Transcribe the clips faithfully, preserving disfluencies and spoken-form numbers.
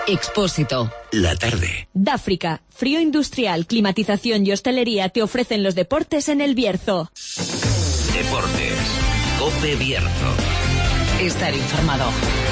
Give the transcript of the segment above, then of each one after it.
Expósito. La tarde. Dáfrica, frío industrial, climatización y hostelería te ofrecen los deportes en el Bierzo. Deportes. COPE Bierzo. Estar informado.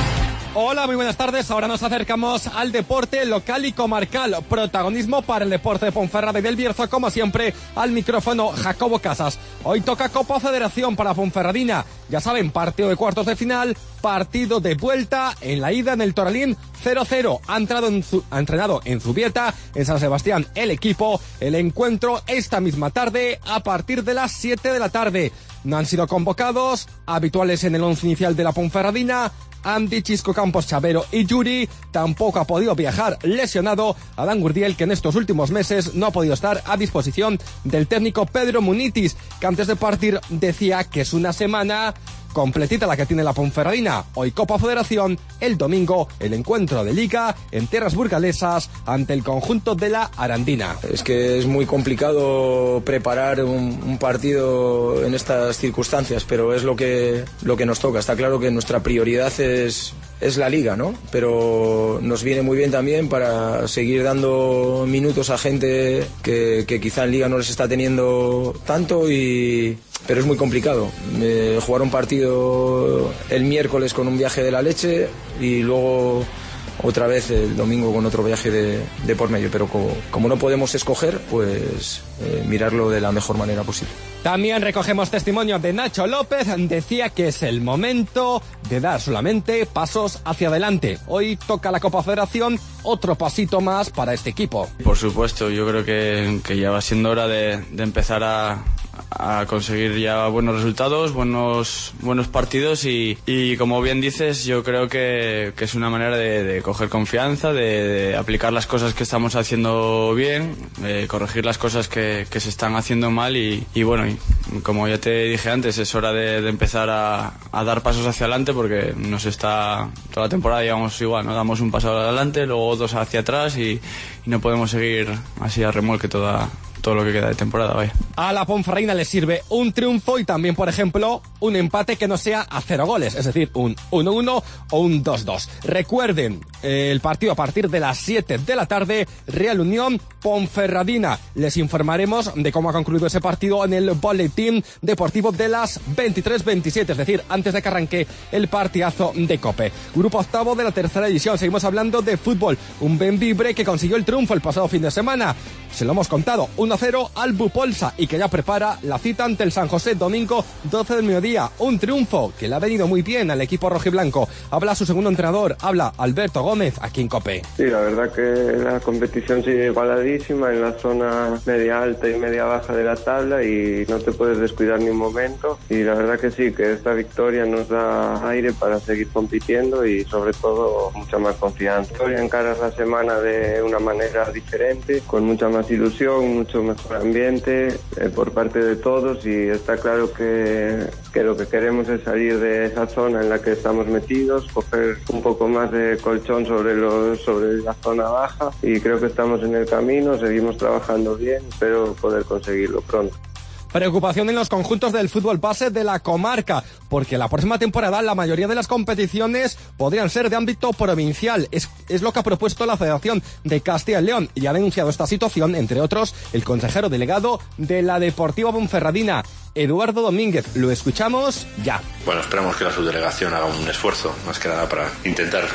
Hola, muy buenas tardes. Ahora nos acercamos al deporte local y comarcal. Protagonismo para el deporte de Ponferrada y del Bierzo, como siempre, al micrófono Jacobo Casas. Hoy toca Copa Federación para Ponferradina. Ya saben, partido de cuartos de final, partido de vuelta en la ida en el Toralín cero cero. Ha, entrado en su, ha entrenado en Zubieta, en San Sebastián, el equipo. El encuentro esta misma tarde a partir de las siete de la tarde. No han sido convocados, habituales en el once inicial de la Ponferradina, Andy, Chisco Campos, Chavero y Yuri. Tampoco ha podido viajar lesionado Adán Gurdiel, que en estos últimos meses no ha podido estar a disposición del técnico Pedro Munitis, que antes de partir decía que es una semana completita la que tiene la Ponferradina. Hoy Copa Federación, el domingo el encuentro de Liga en tierras burgalesas ante el conjunto de la Arandina. Es que es muy complicado preparar un, un partido en estas circunstancias, pero es lo que, lo que nos toca. Está claro que nuestra prioridad es, es la Liga, ¿no? Pero nos viene muy bien también para seguir dando minutos a gente que, que quizá en Liga no les está teniendo tanto y... pero es muy complicado. Eh, jugar un partido el miércoles con un viaje de la leche y luego otra vez el domingo con otro viaje de, de por medio. Pero como, como no podemos escoger, pues eh, mirarlo de la mejor manera posible. También recogemos testimonio de Nacho López. Decía que es el momento de dar solamente pasos hacia adelante. Hoy toca la Copa Federación, otro pasito más para este equipo. Por supuesto, yo creo que, que ya va siendo hora de, de empezar a... a conseguir ya buenos resultados, buenos buenos partidos y, y como bien dices, yo creo que, que es una manera de, de coger confianza, de, de aplicar las cosas que estamos haciendo bien, de corregir las cosas que, que se están haciendo mal y, y bueno, y como ya te dije antes, es hora de, de empezar a, a dar pasos hacia adelante porque nos está, toda la temporada llevamos igual, ¿no? Damos un paso adelante, luego dos hacia atrás y, y no podemos seguir así a remolque toda todo lo que queda de temporada, vaya. A la Ponferradina le sirve un triunfo y también, por ejemplo, un empate que no sea a cero goles, es decir, un uno uno o un dos dos. Recuerden, eh, el partido a partir de las siete de la tarde, Real Unión Ponferradina. Les informaremos de cómo ha concluido ese partido en el boletín deportivo de las veintitrés veintisiete, es decir, antes de que arranque el partidazo de COPE. Grupo octavo de la tercera división. Seguimos hablando de fútbol. Un Bembibre que consiguió el triunfo el pasado fin de semana. Se lo hemos contado, uno cero al Bupolsa y que ya prepara la cita ante el San José domingo doce del mediodía. Un triunfo que le ha venido muy bien al equipo rojiblanco. Habla su segundo entrenador, habla Alberto Gómez aquí en COPE. Sí, la verdad que la competición sigue igualadísima en la zona media alta y media baja de la tabla y no te puedes descuidar ni un momento y la verdad que sí, que esta victoria nos da aire para seguir compitiendo y sobre todo mucha más confianza. Encaras la semana de una manera diferente, con mucha más ilusión, mucho mejor ambiente eh, por parte de todos y está claro que, que lo que queremos es salir de esa zona en la que estamos metidos, coger un poco más de colchón sobre, los, sobre la zona baja y creo que estamos en el camino, seguimos trabajando bien, espero poder conseguirlo pronto. Preocupación en los conjuntos del fútbol base de la comarca, porque la próxima temporada la mayoría de las competiciones podrían ser de ámbito provincial. Es, es lo que ha propuesto la Federación de Castilla y León y ha denunciado esta situación, entre otros, el consejero delegado de la Deportiva Ponferradina, Eduardo Domínguez. Lo escuchamos ya. Bueno, esperamos que la subdelegación haga un esfuerzo, más que nada para intentar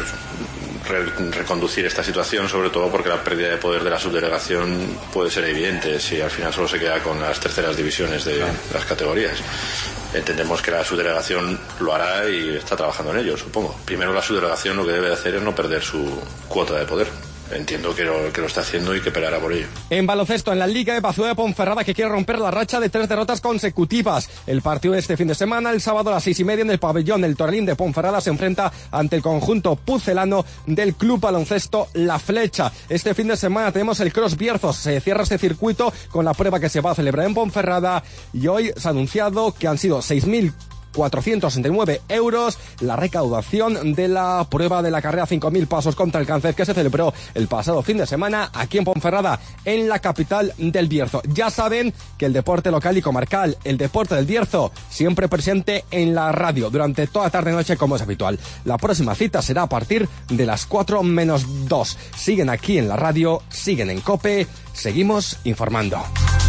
re- reconducir esta situación, sobre todo porque la pérdida de poder de la subdelegación puede ser evidente si al final solo se queda con las terceras divisiones de las categorías. Entendemos que la subdelegación lo hará y está trabajando en ello, supongo. Primero, la subdelegación lo que debe hacer es no perder su cuota de poder. Entiendo que lo, que lo está haciendo y que peleará por ello. En baloncesto, en la Liga de Pazuea de Ponferrada, que quiere romper la racha de tres derrotas consecutivas. El partido de este fin de semana, el sábado a las seis y media en el pabellón del Toralín de Ponferrada, se enfrenta ante el conjunto pucelano del Club Baloncesto La Flecha. Este fin de semana tenemos el Cross Bierzos. Se cierra este circuito con la prueba que se va a celebrar en Ponferrada y hoy se ha anunciado que han sido seis mil cuatrocientos sesenta y nueve euros la recaudación de la prueba de la carrera cinco mil pasos contra el cáncer que se celebró el pasado fin de semana aquí en Ponferrada, en la capital del Bierzo. Ya saben que el deporte local y comarcal, el deporte del Bierzo, siempre presente en la radio durante toda tarde y noche como es habitual. La próxima cita será a partir de las cuatro menos dos. Siguen aquí en la radio, siguen en COPE, seguimos informando.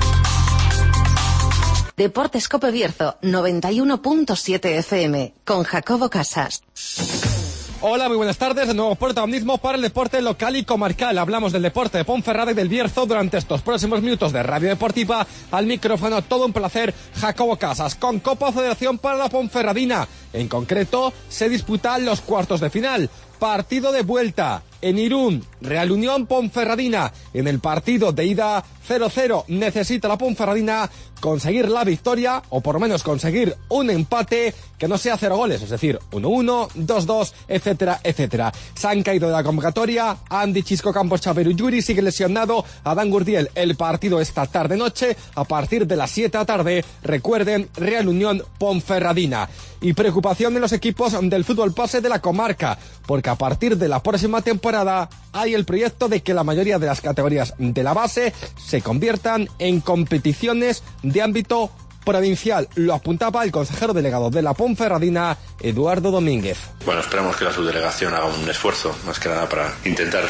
Deportes Cope Bierzo, noventa y uno punto siete F M, con Jacobo Casas. Hola, muy buenas tardes. De nuevo protagonismo para el deporte local y comarcal. Hablamos del deporte de Ponferrada y del Bierzo durante estos próximos minutos de Radio Deportiva. Al micrófono, todo un placer, Jacobo Casas. Con Copa Federación para la Ponferradina. En concreto, se disputan los cuartos de final. Partido de vuelta en Irún, Real Unión Ponferradina. En el partido de ida cero cero necesita la Ponferradina conseguir la victoria o por lo menos conseguir un empate que no sea cero goles, es decir, uno uno, dos dos, etcétera, etcétera. Se han caído de la convocatoria Andy Chisco Campos Chaveru Yuri, sigue lesionado Adán Gurdiel. El partido esta tarde-noche a partir de las siete de la tarde, recuerden, Real Unión Ponferradina. Y preocupación de los equipos del fútbol base de la comarca, porque a partir de la próxima temporada hay el proyecto de que la mayoría de las categorías de la base se conviertan en competiciones de ámbito provincial. Lo apuntaba el consejero delegado de la Ponferradina, Eduardo Domínguez. Bueno, esperamos que la subdelegación haga un esfuerzo, más que nada para intentar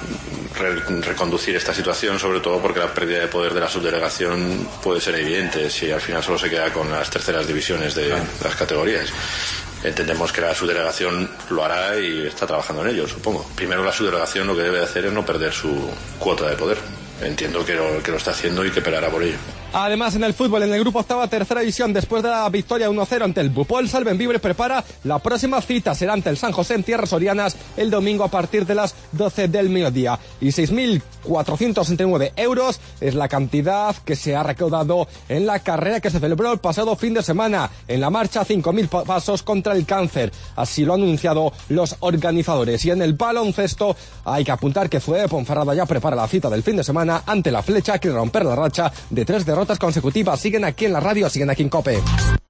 re- reconducir esta situación, sobre todo porque la pérdida de poder de la subdelegación puede ser evidente si al final solo se queda con las terceras divisiones de las categorías. Entendemos que la subdelegación lo hará y está trabajando en ello, supongo. Primero, la subdelegación lo que debe hacer es no perder su cuota de poder. Entiendo que lo, que lo está haciendo y que peleará por ello. Además, en el fútbol, en el grupo octava, tercera división, después de la victoria uno cero ante el Bupol, Salvenvibre prepara la próxima cita. Será ante el San José en Tierras Orianas el domingo a partir de las doce del mediodía. Y seis mil cuatrocientos sesenta y nueve euros es la cantidad que se ha recaudado en la carrera que se celebró el pasado fin de semana. En la marcha, cinco mil pasos contra el cáncer. Así lo han anunciado los organizadores. Y en el baloncesto, hay que apuntar que Fue Ponferrada ya prepara la cita del fin de semana ante la Flecha, que romper la racha de tres derrotas consecutivas. Siguen aquí en la radio, siguen aquí en COPE.